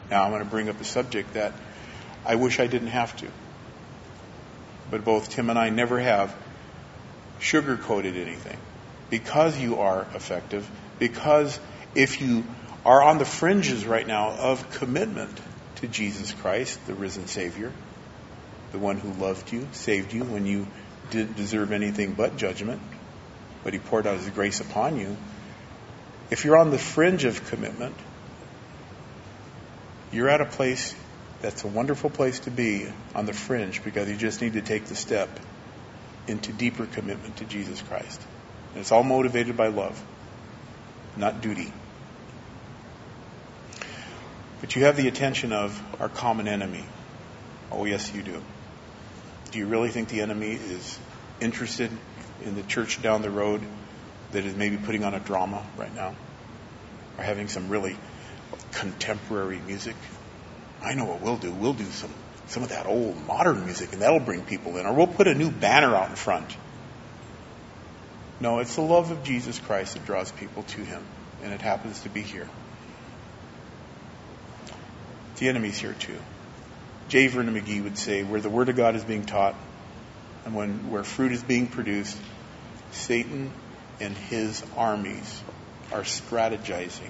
Now, I'm going to bring up a subject that I wish I didn't have to. But both Tim and I never have sugar-coated anything. Because you are effective, because if you are on the fringes right now of commitment to Jesus Christ, the risen Savior, the one who loved you, saved you when you didn't deserve anything but judgment, but He poured out His grace upon you. If you're on the fringe of commitment, you're at a place that's a wonderful place to be, on the fringe, because you just need to take the step into deeper commitment to Jesus Christ. And it's all motivated by love, not duty. But you have the attention of our common enemy. Oh, yes, you do. Do you really think the enemy is interested in the church down the road that is maybe putting on a drama right now? Or having some really contemporary music? I know what we'll do. We'll do some of that old modern music, and that'll bring people in. Or we'll put a new banner out in front. No, it's the love of Jesus Christ that draws people to Him. And it happens to be here. The enemy's here too. J. Vernon McGee would say, where the Word of God is being taught and where fruit is being produced, Satan and his armies are strategizing.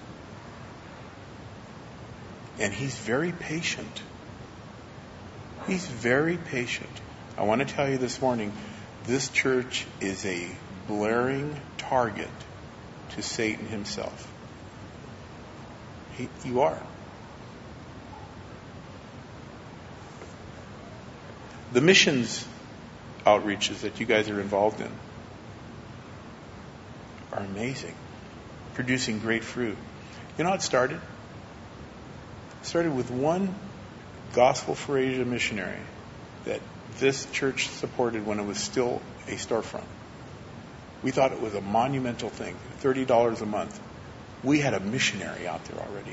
And he's very patient. He's very patient. I want to tell you this morning, this church is a blaring target to Satan himself. You are. The missions outreaches that you guys are involved in are amazing, producing great fruit. You know how it started? It started with one Gospel for Asia missionary that this church supported when it was still a storefront. We thought it was a monumental thing, $30 a month. We had a missionary out there already.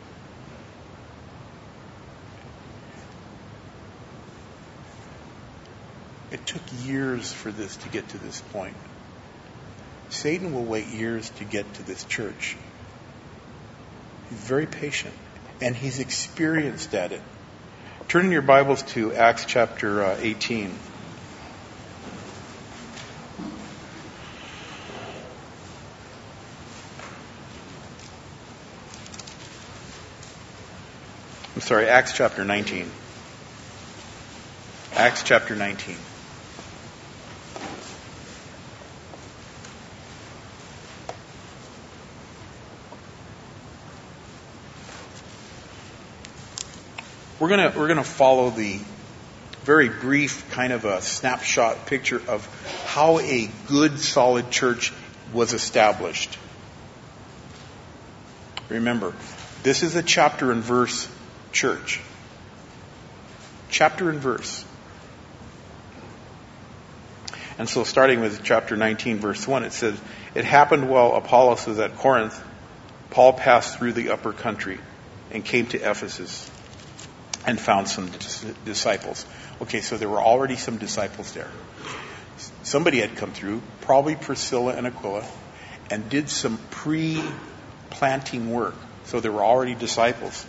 It took years for this to get to this point. Satan will wait years to get to this church. He's very patient, and he's experienced at it. Turn in your Bibles to Acts chapter 18. I'm sorry, Acts chapter 19. Acts chapter 19. We're gonna follow the very brief kind of a snapshot picture of how a good, solid church was established. Remember, this is a chapter and verse church. Chapter and verse. And so starting with chapter 19, verse 1, it says, "It happened while Apollos was at Corinth, Paul passed through the upper country and came to Ephesus and found some disciples." Okay, so there were already some disciples there. Somebody had come through, probably Priscilla and Aquila, and did some pre-planting work. So there were already disciples.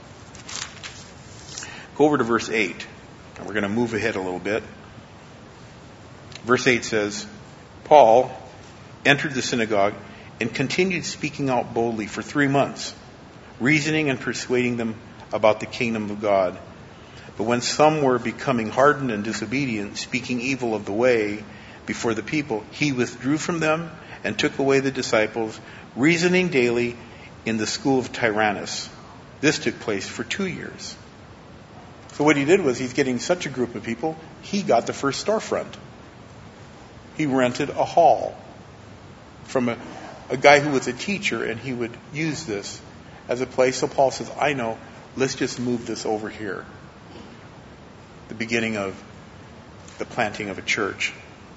Go over to verse 8, and we're going to move ahead a little bit. Verse 8 says, "Paul entered the synagogue and continued speaking out boldly for 3 months, reasoning and persuading them about the kingdom of God. But when some were becoming hardened and disobedient, speaking evil of the way before the people, he withdrew from them and took away the disciples, reasoning daily in the school of Tyrannus. This took place for 2 years." So what he did was, he's getting such a group of people, he got the first storefront. He rented a hall from a guy who was a teacher, and he would use this as a place. So Paul says, I know, let's just move this over here. The beginning of the planting of a church.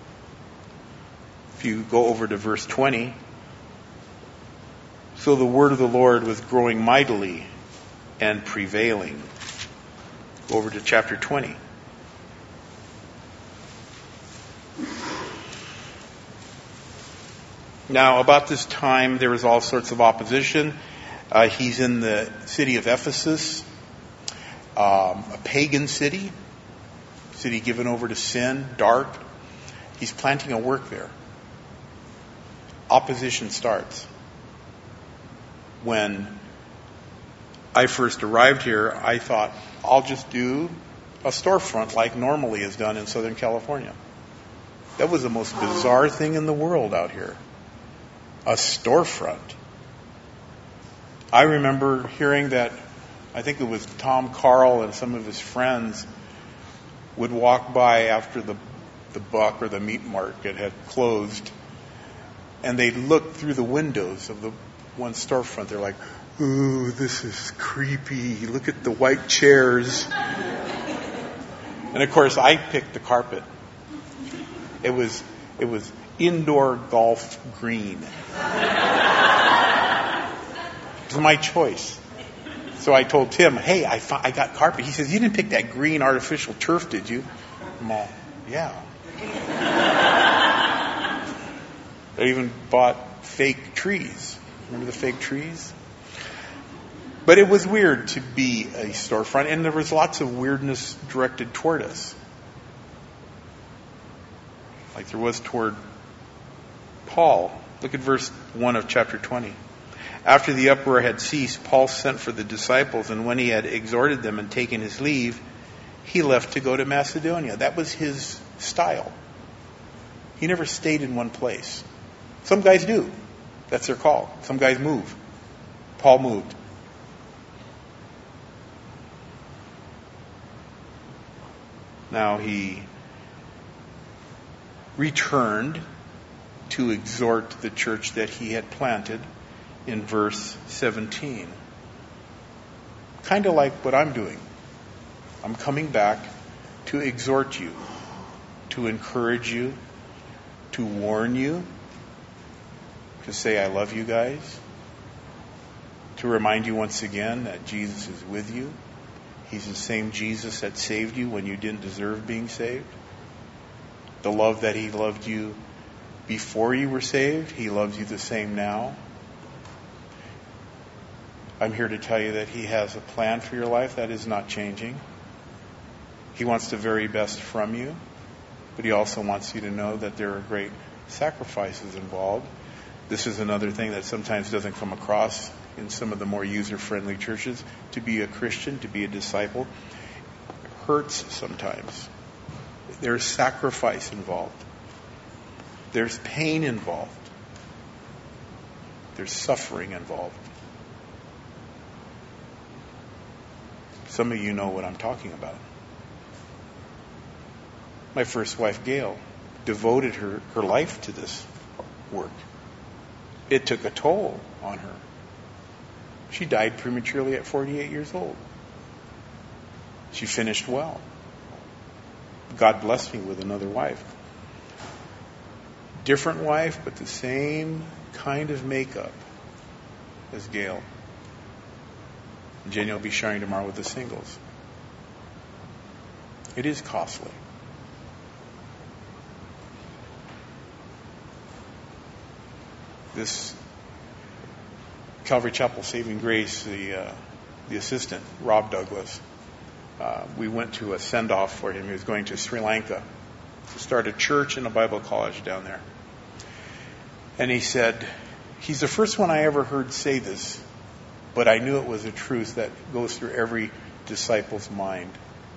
If you go over to verse 20, "So the word of the Lord was growing mightily and prevailing." Go over to chapter 20. "Now, about this time, there was all sorts of opposition, He's in the city of Ephesus, a pagan city given over to sin, dark. He's planting a work there. Opposition starts. When I first arrived here, I thought, I'll just do a storefront like normally is done in Southern California. That was the most bizarre thing in the world out here. A storefront. I remember hearing that, I think it was Tom Carl and some of his friends would walk by after the Buck or the meat market had closed, and they'd look through the windows of the one storefront. They're like, ooh, this is creepy. Look at the white chairs. And of course, I picked the carpet. It was indoor golf green. It was my choice. So I told Tim, hey, I got carpet. He says, you didn't pick that green artificial turf, did you? I'm all, yeah. I even bought fake trees. Remember the fake trees? But it was weird to be a storefront, and there was lots of weirdness directed toward us. Like there was toward Paul. Look at verse 1 of chapter 20. After the uproar had ceased, Paul sent for the disciples, and when he had exhorted them and taken his leave, he left to go to Macedonia. That was his style. He never stayed in one place. Some guys do. That's their call. Some guys move. Paul moved. Now he returned to exhort the church that he had planted in verse 17. Kind of like what I'm doing. I'm coming back to exhort you, to encourage you, to warn you, to say I love you guys, to remind you once again that Jesus is with you. He's the same Jesus that saved you when you didn't deserve being saved. The love that he loved you before you were saved, he loves you the same now. I'm here to tell you that he has a plan for your life that is not changing. He wants the very best from you, but he also wants you to know that there are great sacrifices involved. This is another thing that sometimes doesn't come across in some of the more user-friendly churches. To be a Christian, to be a disciple, hurts sometimes. There's sacrifice involved. There's pain involved. There's suffering involved. Some of you know what I'm talking about. My first wife, Gail, devoted her life to this work. It took a toll on her. She died prematurely at 48 years old. She finished well. God blessed me with another wife. Different wife, but the same kind of makeup as Gail. Jenny will be sharing tomorrow with the singles. It is costly. This Calvary Chapel Saving Grace, the assistant, Rob Douglas, we went to a send-off for him. He was going to Sri Lanka to start a church and a Bible college down there. And he said, he's the first one I ever heard say this, but I knew it was a truth that goes through every disciple's mind.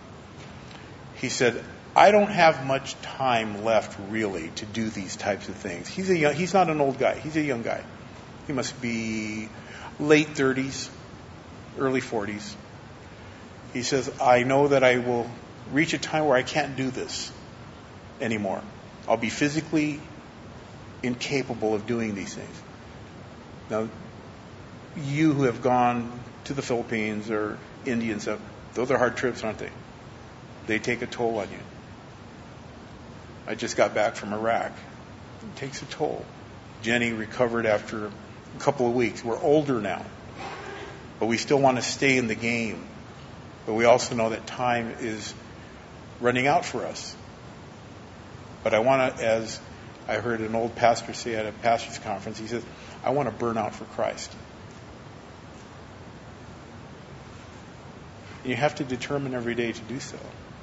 He said, I don't have much time left really to do these types of things. He's not an old guy. He's a young guy. He must be late 30s, early 40s. He says, I know that I will reach a time where I can't do this anymore. I'll be physically incapable of doing these things. Now, you who have gone to the Philippines or India and stuff, those are hard trips, aren't they? They take a toll on you. I just got back from Iraq. It takes a toll. Jenny recovered after a couple of weeks. We're older now, but we still want to stay in the game. But we also know that time is running out for us. But I want to, as I heard an old pastor say at a pastor's conference, he says, I want to burn out for Christ. And you have to determine every day to do so.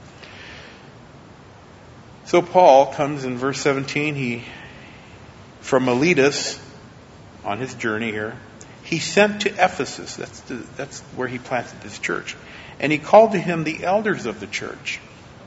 So Paul comes in verse 17. From Miletus, on his journey here, he sent to Ephesus. That's where he planted this church. And he called to him the elders of the church.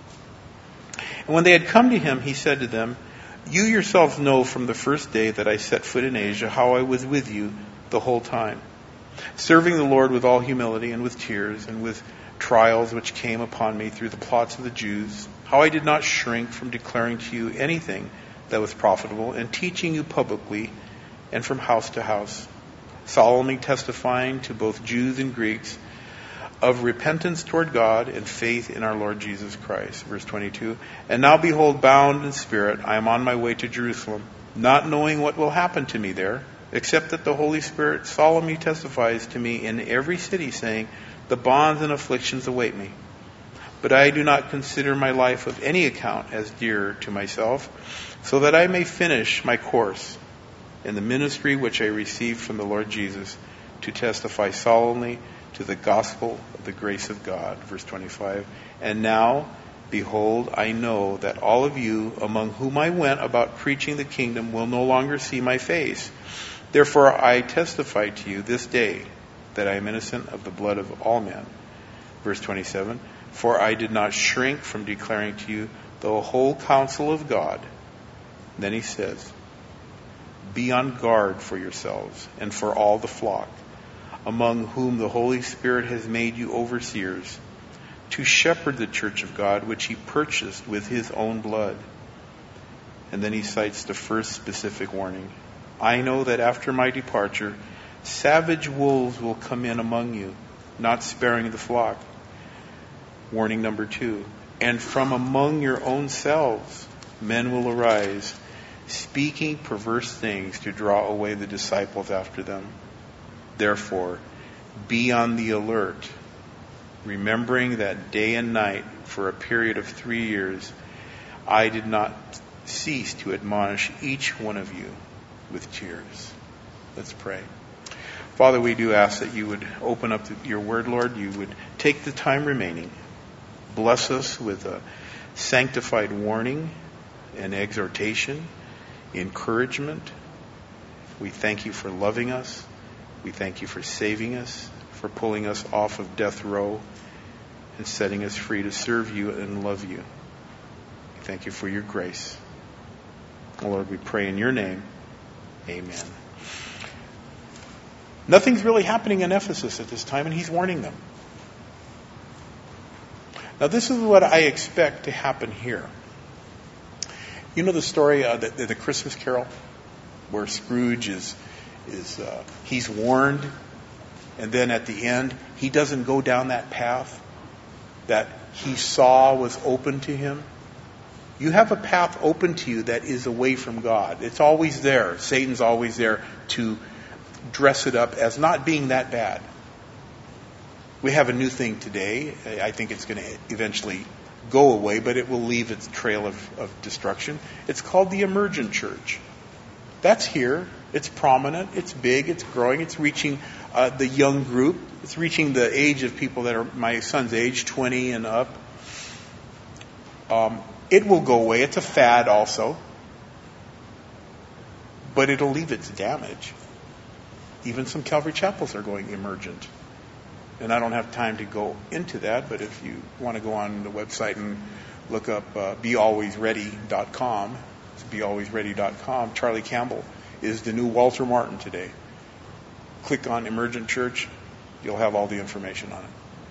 And when they had come to him, he said to them, "You yourselves know from the first day that I set foot in Asia how I was with you the whole time, serving the Lord with all humility and with tears and with trials which came upon me through the plots of the Jews, how I did not shrink from declaring to you anything that was profitable and teaching you publicly and from house to house, solemnly testifying to both Jews and Greeks of repentance toward God and faith in our Lord Jesus Christ." Verse 22, "And now behold, bound in spirit, I am on my way to Jerusalem, not knowing what will happen to me there, except that the Holy Spirit solemnly testifies to me in every city, saying, the bonds and afflictions await me. But I do not consider my life of any account as dear to myself, so that I may finish my course in the ministry which I received from the Lord Jesus, to testify solemnly to the gospel of the grace of God." Verse 25, "And now, behold, I know that all of you among whom I went about preaching the kingdom will no longer see my face. Therefore I testify to you this day that I am innocent of the blood of all men." Verse 27, "For I did not shrink from declaring to you the whole counsel of God." Then he says, "Be on guard for yourselves and for all the flock, among whom the Holy Spirit has made you overseers, to shepherd the church of God, which he purchased with his own blood." And then he cites the first specific warning. "I know that after my departure, savage wolves will come in among you, not sparing the flock." Warning number 2, "And from among your own selves men will arise, speaking perverse things to draw away the disciples after them. Therefore, be on the alert, remembering that day and night for a period of 3 years, I did not cease to admonish each one of you with tears." Let's pray. Father, we do ask that you would open up your word, Lord. You would take the time remaining. Bless us with a sanctified warning and exhortation, encouragement. We thank you for loving us. We thank you for saving us, for pulling us off of death row and setting us free to serve you and love you. We thank you for your grace. Oh, Lord, we pray in your name. Amen. Nothing's really happening in Ephesus at this time, and he's warning them. Now, this is what I expect to happen here. You know the story, the Christmas Carol, where Scrooge he's warned, and then at the end, he doesn't go down that path that he saw was open to him. You have a path open to you that is away from God. It's always there. Satan's always there to dress it up as not being that bad. We have a new thing today. I think it's going to eventually go away, but it will leave its trail of destruction. It's called the emergent church. That's here. It's prominent. It's big. It's growing. It's reaching the young group. It's reaching the age of people that are my son's age, 20 and up. It will go away. It's a fad also. But it'll leave its damage. Even some Calvary chapels are going emergent. And I don't have time to go into that, but if you want to go on the website and look up bealwaysready.com, it's bealwaysready.com, Charlie Campbell is the new Walter Martin today. Click on Emergent Church, you'll have all the information on it.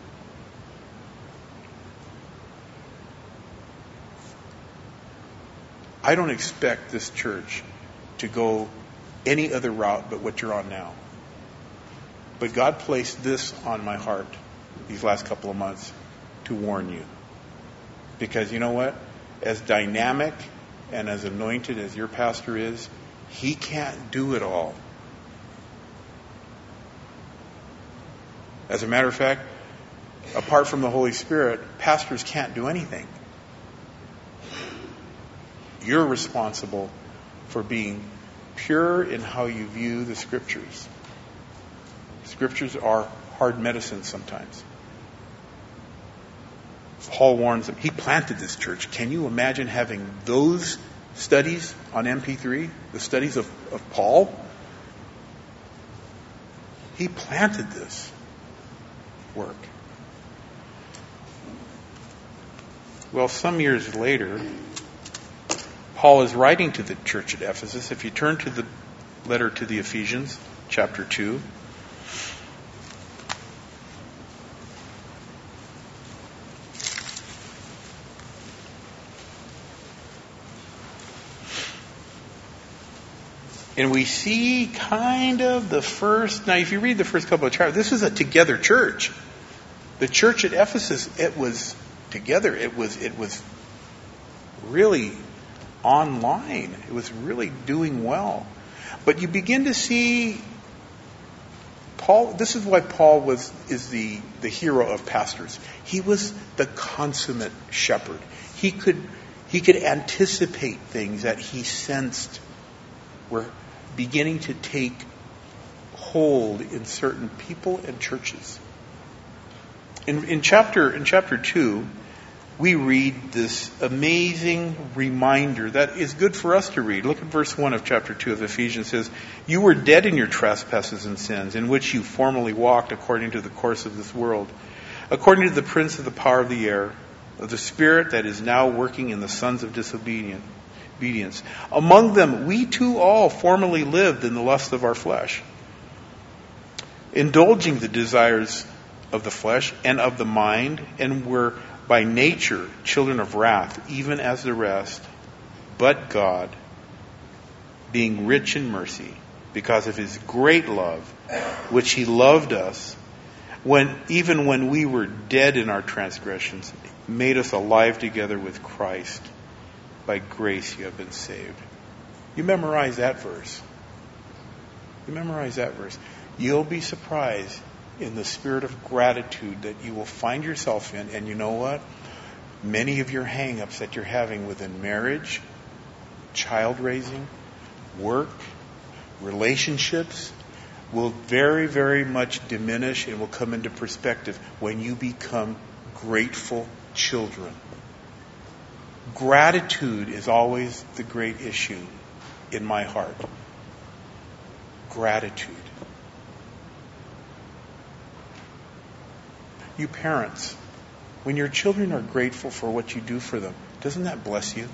I don't expect this church to go any other route but what you're on now. But God placed this on my heart these last couple of months to warn you. Because you know what? As dynamic and as anointed as your pastor is, he can't do it all. As a matter of fact, apart from the Holy Spirit, pastors can't do anything. You're responsible for being pure in how you view the Scriptures. Scriptures are hard medicine sometimes. Paul warns them. He planted this church. Can you imagine having those studies on MP3? The studies of Paul? He planted this work. Well, some years later, Paul is writing to the church at Ephesus. If you turn to the letter to the Ephesians, chapter 2. And we see kind of the first, now if you read the first couple of chapters, this is a together church. The church at Ephesus, it was together. It was really online. It was really doing well. But you begin to see Paul, this is why Paul is the hero of pastors. He was the consummate shepherd. He could anticipate things that he sensed were beginning to take hold in certain people and churches. In chapter 2, we read this amazing reminder that is good for us to read. Look at verse 1 of chapter 2 of Ephesians. It says, "You were dead in your trespasses and sins, in which you formerly walked according to the course of this world, according to the prince of the power of the air, of the spirit that is now working in the sons of disobedience. Among them, we too all formerly lived in the lust of our flesh, indulging the desires of the flesh and of the mind, and were by nature children of wrath, even as the rest. But God, being rich in mercy, because of his great love, which he loved us, even when we were dead in our transgressions, made us alive together with Christ. By grace you have been saved." You memorize that verse. You'll be surprised in the spirit of gratitude that you will find yourself in. And you know what? Many of your hang-ups that you're having within marriage, child raising, work, relationships will very, very much diminish and will come into perspective when you become grateful children. Gratitude is always the great issue in my heart. Gratitude. You parents, when your children are grateful for what you do for them, doesn't that bless you?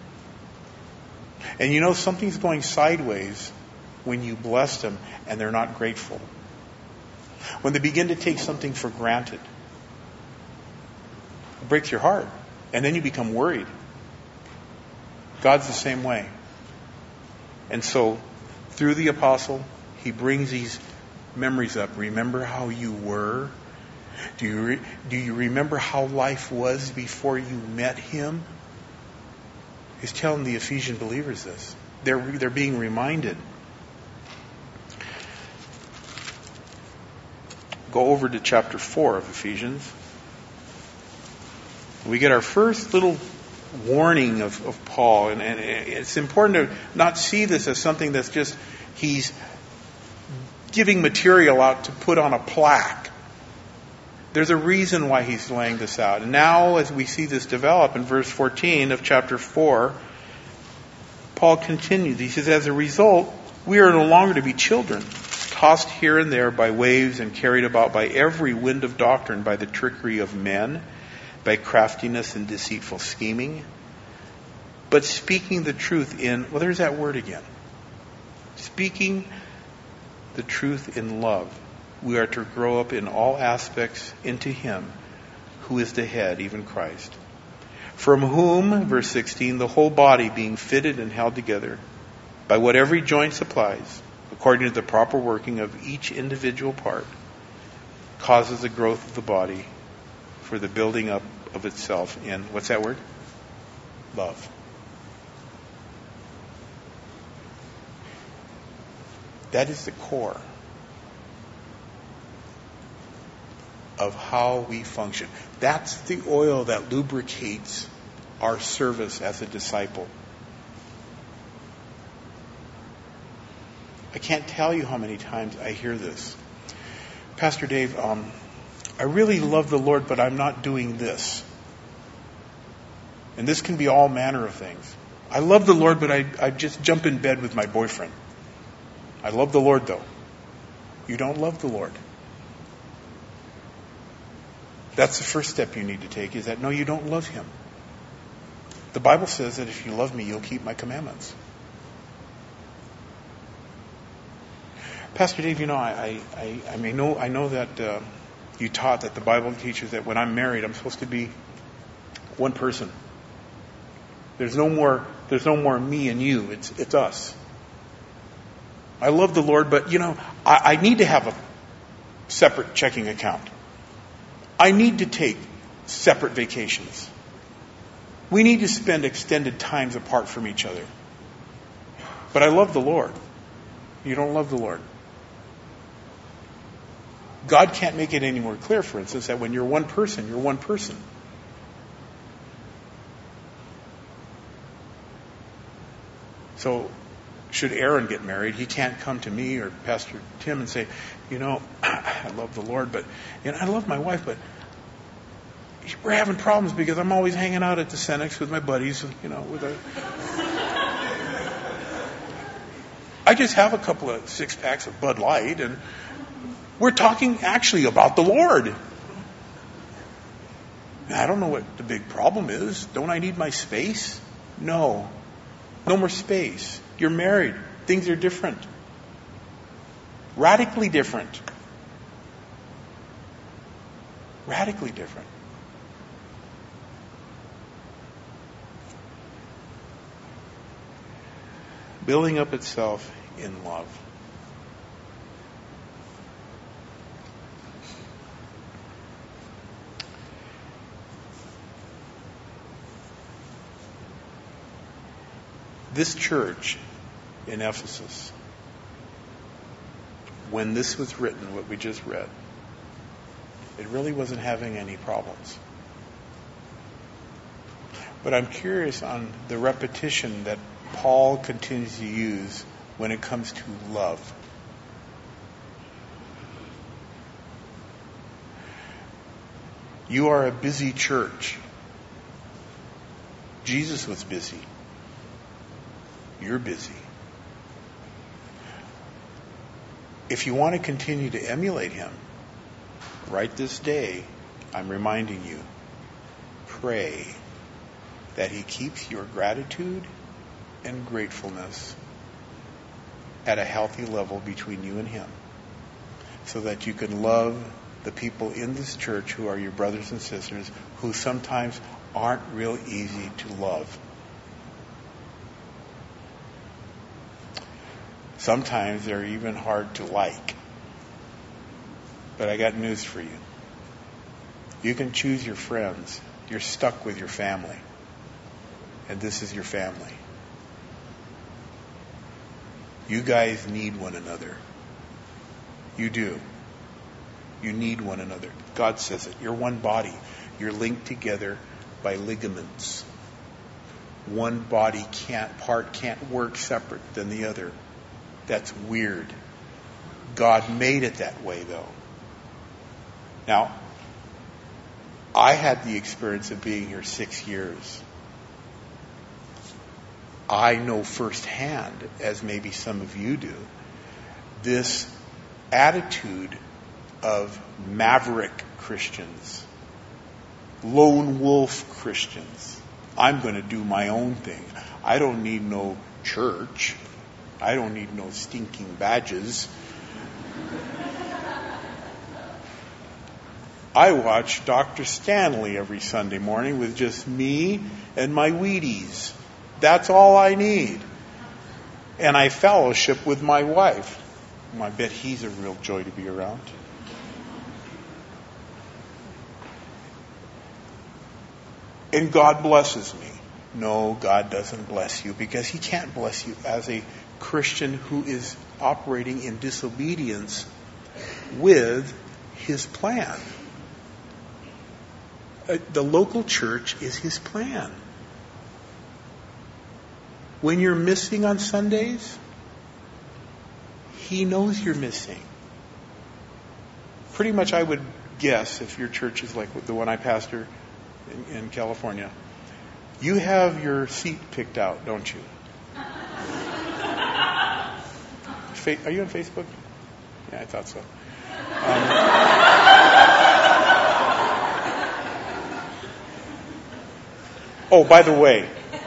And you know something's going sideways when you bless them and they're not grateful. When they begin to take something for granted. It breaks your heart. And then you become worried. God's the same way. And so, through the apostle, he brings these memories up. Remember how you were? Do you remember how life was before you met him? He's telling the Ephesian believers this. They're being reminded. Go over to chapter 4 of Ephesians. We get our first little warning of Paul. And it's important to not see this as something that's just he's giving material out to put on a plaque. There's a reason why he's laying this out. And now as we see this develop in verse 14 of chapter 4, Paul continues. He says, "As a result, we are no longer to be children, tossed here and there by waves and carried about by every wind of doctrine, by the trickery of men, by craftiness and deceitful scheming, but speaking the truth in," well, there's that word again. Speaking the truth in love. We are to grow up in all aspects into him who is the head, even Christ. From whom, verse 16, the whole body being fitted and held together by what every joint supplies, according to the proper working of each individual part, causes the growth of the body for the building up of itself in, what's that word? Love. That is the core of how we function. That's the oil that lubricates our service as a disciple. I can't tell you how many times I hear this. "Pastor Dave, I really love the Lord, but I'm not doing this." And this can be all manner of things. I love the Lord, but I just jump in bed with my boyfriend. I love the Lord, though. You don't love the Lord. That's the first step you need to take, is that no, you don't love Him. The Bible says that if you love me, you'll keep my commandments. Pastor Dave, I know that you taught that the Bible teaches that when I'm married, I'm supposed to be one person. There's no more me and you. It's us. I love the Lord, but I need to have a separate checking account. I need to take separate vacations. We need to spend extended times apart from each other. But I love the Lord. You don't love the Lord. God can't make it any more clear, for instance, that when you're one person, you're one person. So, should Aaron get married, he can't come to me or Pastor Tim and say, I love the Lord, but I love my wife, but we're having problems because I'm always hanging out at the Senex with my buddies, I just have a couple of 6-packs of Bud Light, and we're talking actually about the Lord. I don't know what the big problem is. Don't I need my space? No. No more space. You're married. Things are different. Radically different. Radically different. Building up itself in love. This church in Ephesus, when this was written, what we just read, it really wasn't having any problems. But I'm curious on the repetition that Paul continues to use when it comes to love. You are a busy church. Jesus was busy. You're busy. If you want to continue to emulate Him, right this day, I'm reminding you, pray that He keeps your gratitude and gratefulness at a healthy level between you and Him, so that you can love the people in this church who are your brothers and sisters, who sometimes aren't real easy to love. Sometimes they're even hard to like. But I got news for you. You can choose your friends. You're stuck with your family. And this is your family. You guys need one another. You do. You need one another. God says it. You're one body. You're linked together by ligaments. One body can't work separate than the other. That's weird. God made it that way, though. Now, I had the experience of being here 6 years. I know firsthand, as maybe some of you do, this attitude of maverick Christians, lone wolf Christians. I'm going to do my own thing. I don't need no church. I don't need no stinking badges. I watch Dr. Stanley every Sunday morning with just me and my Wheaties. That's all I need. And I fellowship with my wife. I bet he's a real joy to be around. And God blesses me. No, God doesn't bless you, because He can't bless you as a Christian who is operating in disobedience with His plan. The local church is His plan. When you're missing on Sundays, He knows you're missing. Pretty much I would guess, if your church is like the one I pastor in California, You have your seat picked out, don't you? Are you on Facebook? Yeah, I thought so. Oh, by the way,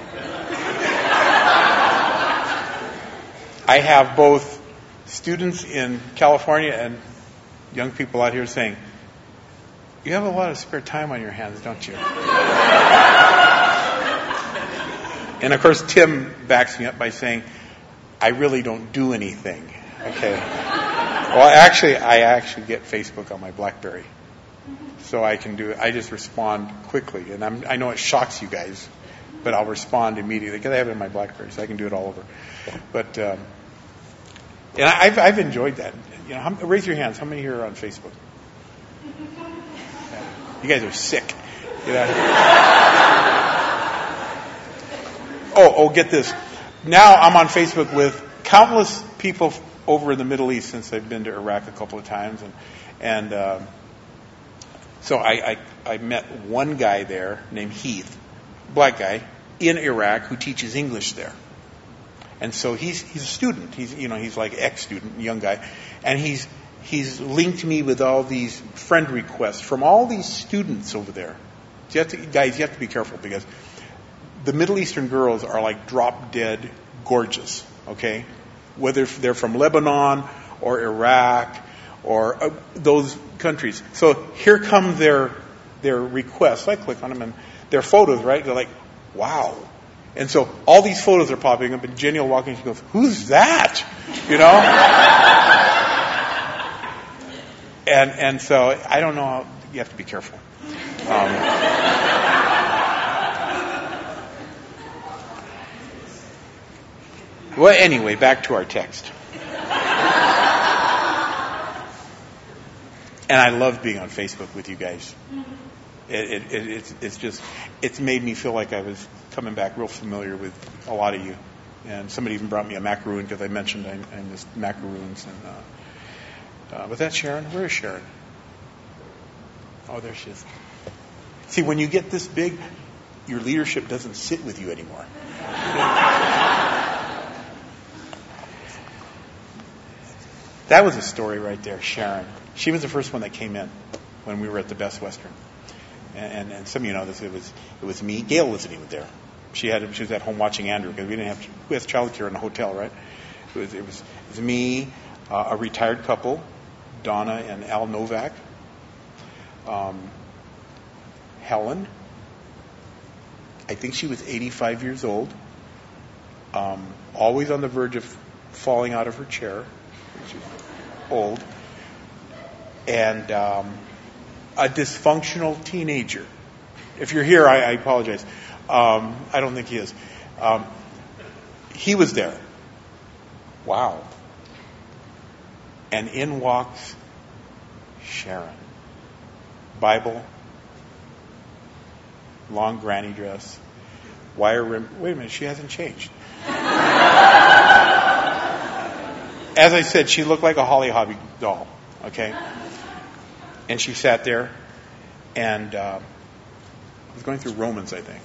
I have both students in California and young people out here saying, you have a lot of spare time on your hands, don't you? And of course, Tim backs me up by saying, I really don't do anything. Okay. Well, I actually get Facebook on my BlackBerry. So I just respond quickly. And I know it shocks you guys, but I'll respond immediately because I have it on my BlackBerry, so I can do it all over. But, and I've enjoyed that. You know, raise your hands. How many here are on Facebook? You guys are sick. You know? Oh, get this. Now I'm on Facebook with countless people over in the Middle East since I've been to Iraq a couple of times. So I met one guy there named Heath, black guy, in Iraq who teaches English there. And so he's a student. He's like ex-student, young guy. And he's linked me with all these friend requests from all these students over there. So you have to be careful because the Middle Eastern girls are like drop dead gorgeous, okay? Whether they're from Lebanon or Iraq or those countries. So here come their requests. I click on them and their photos, right? They're like, wow. And so all these photos are popping up and Jenny will walk in and she goes, who's that? You know? And so I don't know. You have to be careful. Well, anyway, back to our text. And I love being on Facebook with you guys. It's made me feel like I was coming back real familiar with a lot of you. And somebody even brought me a macaroon because I mentioned I missed macaroons. And was that Sharon? Where is Sharon? Oh, there she is. See, when you get this big, your leadership doesn't sit with you anymore. That was a story right there, Sharon. She was the first one that came in when we were at the Best Western. And some of you know this. It was me. Gail wasn't even there. She was at home watching Andrew because we had childcare in the hotel, right? It was me, a retired couple, Donna and Al Novak, Helen. I think she was 85 years old, always on the verge of falling out of her chair. She's old. And a dysfunctional teenager. If you're here, I apologize. I don't think he is. He was there. Wow. And in walks Sharon. Bible, long granny dress, wire rim. Wait a minute, she hasn't changed. As I said, she looked like a Holly Hobbie doll, okay? And she sat there, and I was going through Romans, I think.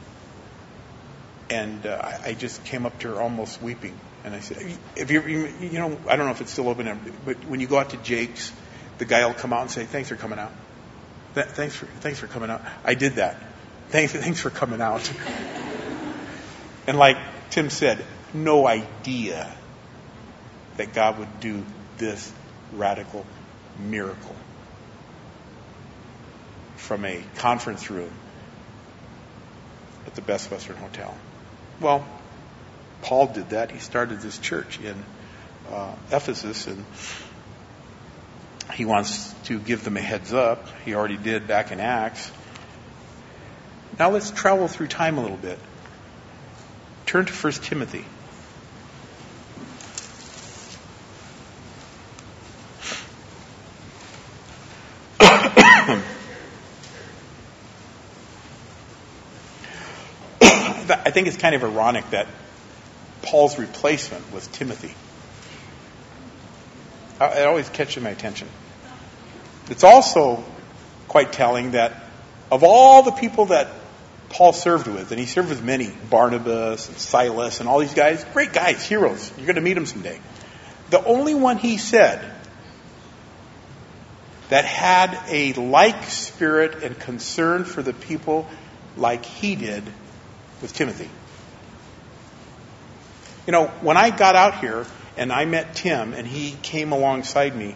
And I just came up to her almost weeping. And I said, if you know, I don't know if it's still open, but when you go out to Jake's, the guy will come out and say, thanks for coming out. Thanks for coming out. I did that. Thanks for coming out. And like Tim said, no idea that God would do this radical miracle from a conference room at the Best Western Hotel. Well, Paul did that. He started this church in Ephesus, and he wants to give them a heads up. He already did back in Acts. Now let's travel through time a little bit. Turn to 1 Timothy. I think it's kind of ironic that Paul's replacement was Timothy. It always catches my attention. It's also quite telling that of all the people that Paul served with, and he served with many, Barnabas and Silas and all these guys, great guys, heroes. You're going to meet them someday. The only one he said that had a like spirit and concern for the people like he did was Timothy. You know, when I got out here and I met Tim and he came alongside me,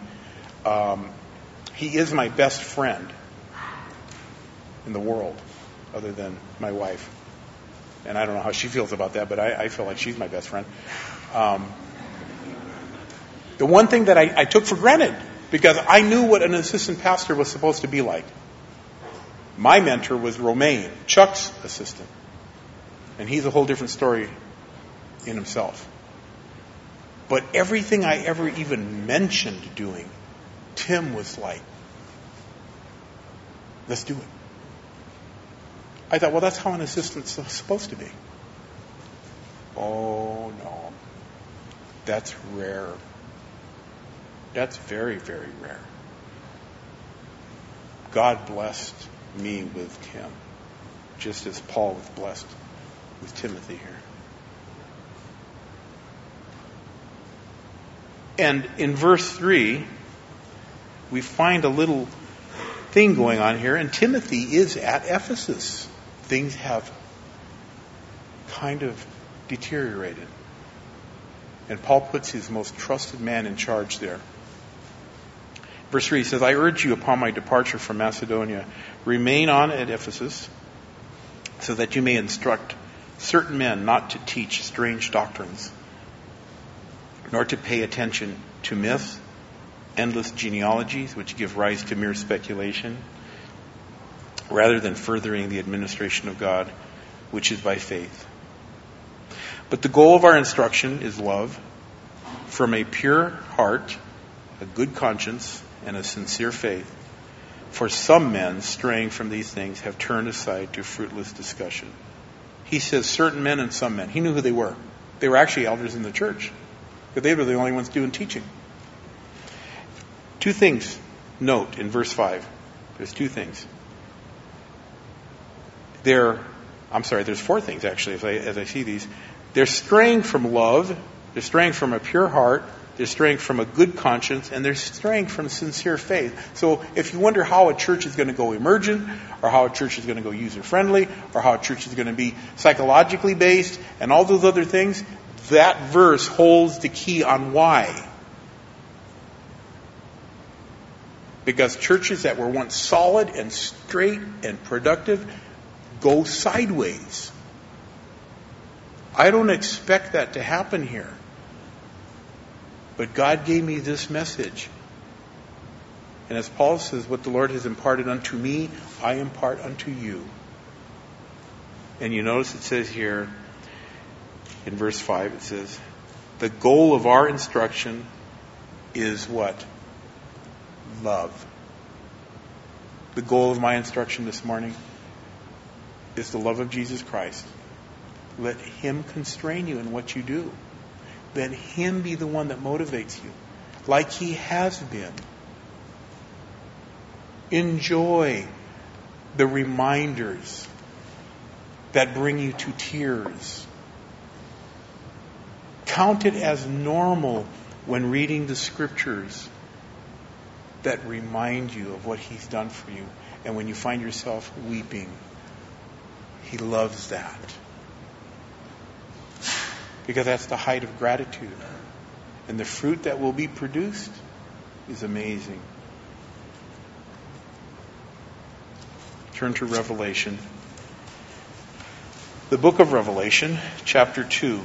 he is my best friend in the world other than my wife. And I don't know how she feels about that, but I feel like she's my best friend. The one thing that I took for granted, because I knew what an assistant pastor was supposed to be like. My mentor was Romaine, Chuck's assistant. And he's a whole different story in himself. But everything I ever even mentioned doing, Tim was like, let's do it. I thought, well, that's how an assistant's supposed to be. Oh, no. That's rare. That's very, very rare. God blessed me with Tim, just as Paul was blessed with Timothy here. And in verse 3, we find a little thing going on here, and Timothy is at Ephesus. Things have kind of deteriorated. And Paul puts his most trusted man in charge there. Verse 3 says, I urge you upon my departure from Macedonia, remain on at Ephesus, so that you may instruct certain men not to teach strange doctrines, nor to pay attention to myths, endless genealogies, which give rise to mere speculation, rather than furthering the administration of God, which is by faith. But the goal of our instruction is love, from a pure heart, a good conscience, and a sincere faith. For some men, straying from these things, have turned aside to fruitless discussion. He says certain men and some men. He knew who they were. They were actually elders in the church, because they were the only ones doing teaching. Two things note in verse 5. There's two things. There's four things actually as I see these. They're straying from love, they're straying from a pure heart, they're straying from a good conscience, and they're straying from sincere faith. So if you wonder how a church is going to go emergent, or how a church is going to go user-friendly, or how a church is going to be psychologically based, and all those other things, that verse holds the key on why. Because churches that were once solid and straight and productive go sideways. I don't expect that to happen here. But God gave me this message. And as Paul says, what the Lord has imparted unto me, I impart unto you. And you notice it says here, in verse 5, it says, the goal of our instruction is what? Love. The goal of my instruction this morning is the love of Jesus Christ. Let Him constrain you in what you do. Let Him be the one that motivates you, like He has been. Enjoy the reminders that bring you to tears. Count it as normal when reading the Scriptures that remind you of what He's done for you. And when you find yourself weeping, He loves that. Because that's the height of gratitude. And the fruit that will be produced is amazing. Turn to Revelation. The book of Revelation, chapter 2.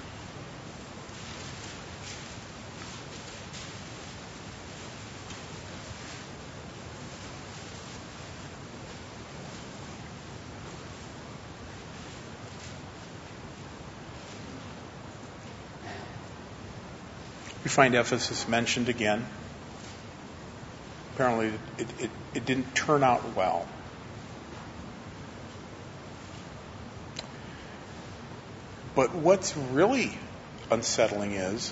We find Ephesus mentioned again. Apparently it didn't turn out well. But what's really unsettling is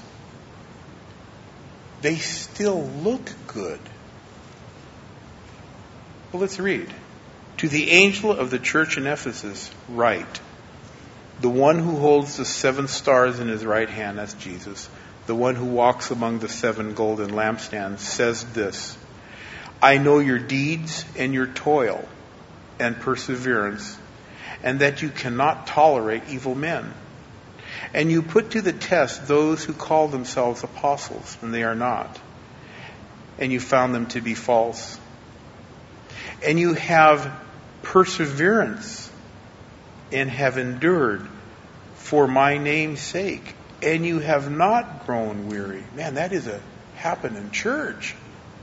they still look good. Well, let's read To the angel of the church in Ephesus, write, the one who holds the 7 stars in his right hand, that's Jesus, the one who walks among the 7 golden lampstands, says this, I know your deeds and your toil and perseverance, and that you cannot tolerate evil men. And you put to the test those who call themselves apostles when they are not, and you found them to be false. And you have perseverance and have endured for my name's sake, and you have not grown weary. Man, that is a happen in church.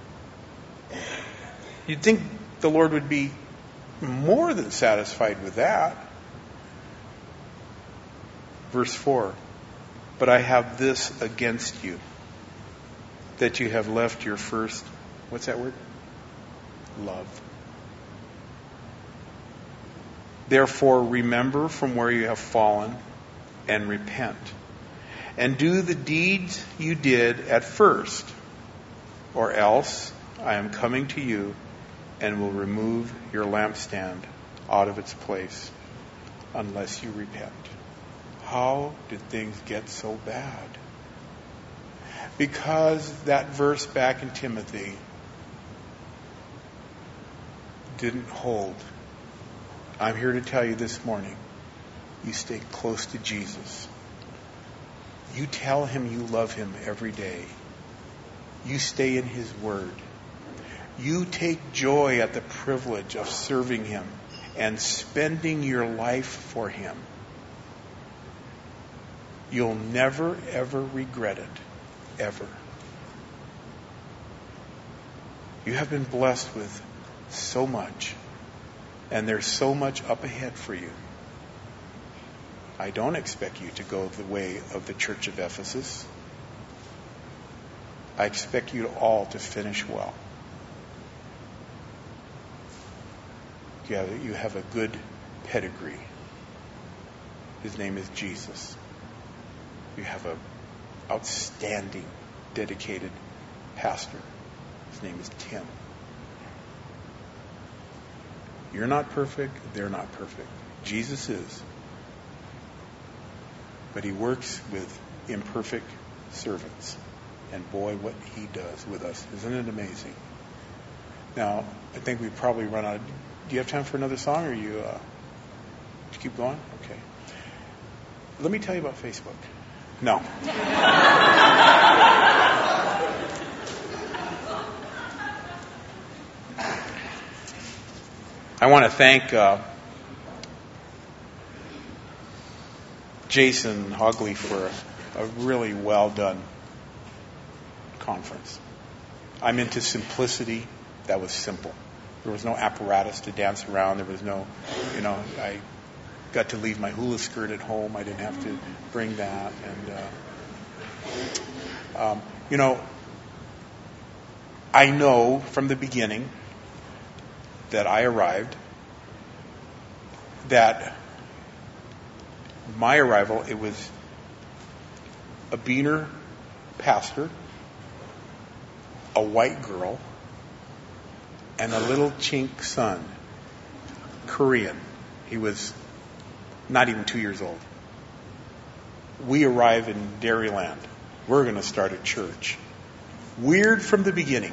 You'd think the Lord would be more than satisfied with that. Verse 4, but I have this against you, that you have left your first, what's that word? Love. Therefore, remember from where you have fallen and repent. And do the deeds you did at first, or else I am coming to you and will remove your lampstand out of its place unless you repent. How did things get so bad? Because that verse back in Timothy didn't hold. I'm here to tell you this morning, you stay close to Jesus. You tell him you love him every day. You stay in his word. You take joy at the privilege of serving him and spending your life for him. You'll never, ever regret it. Ever. You have been blessed with so much. And there's so much up ahead for you. I don't expect you to go the way of the church of Ephesus. I expect you all to finish well. You have a good pedigree. His name is Jesus. You have an outstanding, dedicated pastor. His name is Tim. You're not perfect. They're not perfect. Jesus is. But he works with imperfect servants. And boy, what he does with us. Isn't it amazing? Now, I think we've probably run out. Do you have time for another song, or you keep going? Okay. Let me tell you about Facebook. No. I want to thank Jason Hogley for a really well done conference. I'm into simplicity. That was simple. There was no apparatus to dance around. There was no, I got to leave my hula skirt at home. I didn't have to bring that. And, I know from the beginning that I arrived that my arrival, it was a Beaner pastor, a white girl, and a little chink son, Korean. He was not even 2 years old. We arrive in Dairyland. We're going to start a church. Weird from the beginning.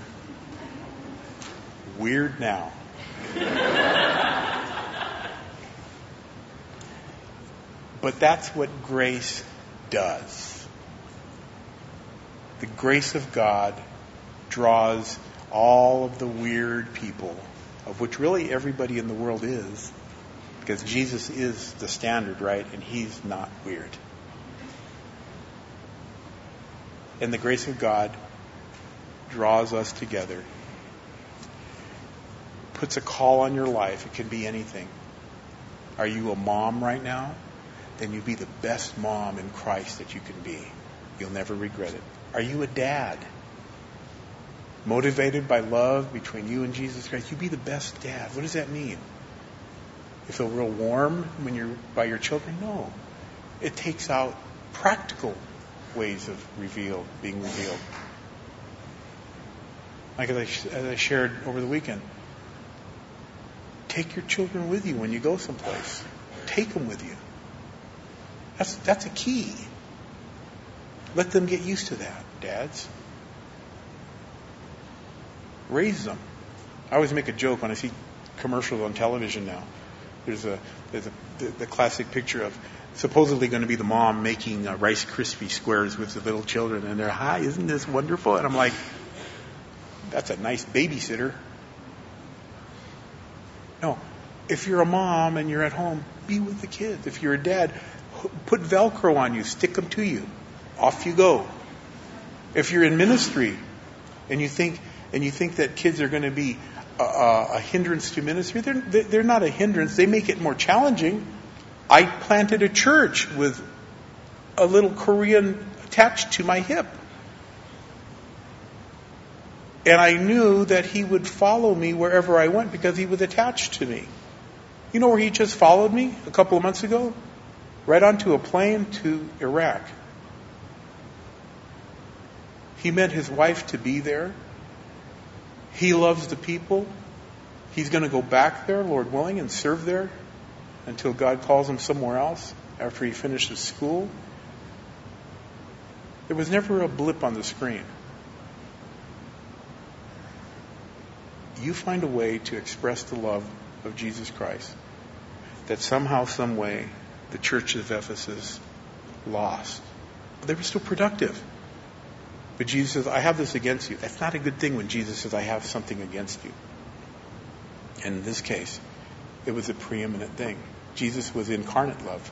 Weird now. But that's what grace does. The grace of God draws all of the weird people, of which really everybody in the world is, because Jesus is the standard, right? And he's not weird. And the grace of God draws us together, puts a call on your life. It can be anything. Are you a mom right now? Then you be the best mom in Christ that you can be. You'll never regret it. Are you a dad? Motivated by love between you and Jesus Christ, you be the best dad. What does that mean? You feel real warm when you're by your children? No. It takes out practical ways of being revealed. Like as I shared over the weekend, Take your children with you when you go someplace. Take them with you. That's a key. Let them get used to that, dads. Raise them. I always make a joke when I see commercials on television now. There's the classic picture of supposedly going to be the mom making Rice Krispie squares with the little children, and they're, hi, isn't this wonderful? And I'm like, that's a nice babysitter. No, if you're a mom and you're at home, be with the kids. If you're a dad, put Velcro on you, stick them to you. Off you go. If you're in ministry and you think that kids are going to be a hindrance to ministry, they're not a hindrance. They make it more challenging. I planted a church with a little Korean attached to my hip. And I knew that he would follow me wherever I went because he was attached to me. You know where he just followed me a couple of months ago? Right onto a plane to Iraq. He meant his wife to be there. He loves the people. He's going to go back there, Lord willing, and serve there until God calls him somewhere else after he finishes school. There was never a blip on the screen. You find a way to express the love of Jesus Christ that somehow, some way, the church of Ephesus lost. But they were still productive. But Jesus says, I have this against you. That's not a good thing when Jesus says, I have something against you. And in this case, it was a preeminent thing. Jesus was incarnate love.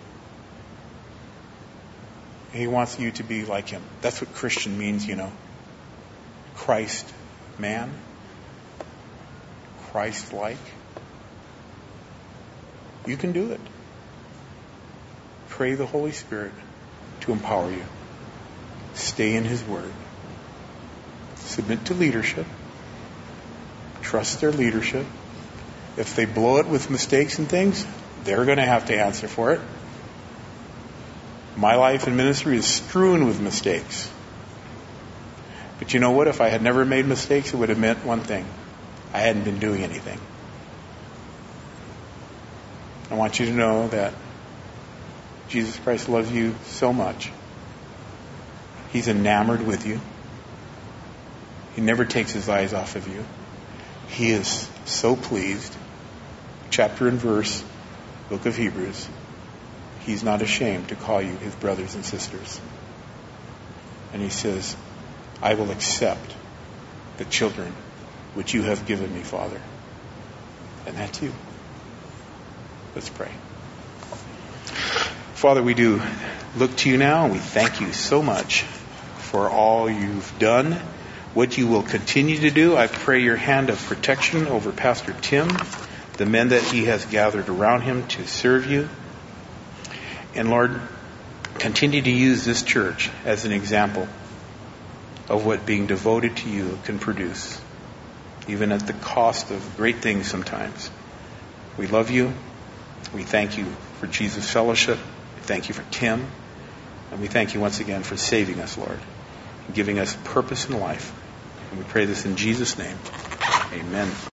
He wants you to be like him. That's what Christian means, you know. Christ man. Christ-like. You can do it. Pray the Holy Spirit to empower you. Stay in his word. Submit to leadership. Trust their leadership. If they blow it with mistakes and things, they're going to have to answer for it. My life in ministry is strewn with mistakes. But you know what? If I had never made mistakes, it would have meant one thing. I hadn't been doing anything. I want you to know that Jesus Christ loves you so much. He's enamored with you. He never takes his eyes off of you. He is so pleased. Chapter and verse, book of Hebrews. He's not ashamed to call you his brothers and sisters. And he says, I will accept the children which you have given me, Father. And that's you. Let's pray. Father, we do look to you now, and we thank you so much for all you've done, what you will continue to do. I pray your hand of protection over Pastor Tim, the men that he has gathered around him to serve you. And Lord, continue to use this church as an example of what being devoted to you can produce, even at the cost of great things sometimes. We love you. We thank you for Jesus' fellowship. We thank you for Tim. And we thank you once again for saving us, Lord, and giving us purpose in life. And we pray this in Jesus' name. Amen.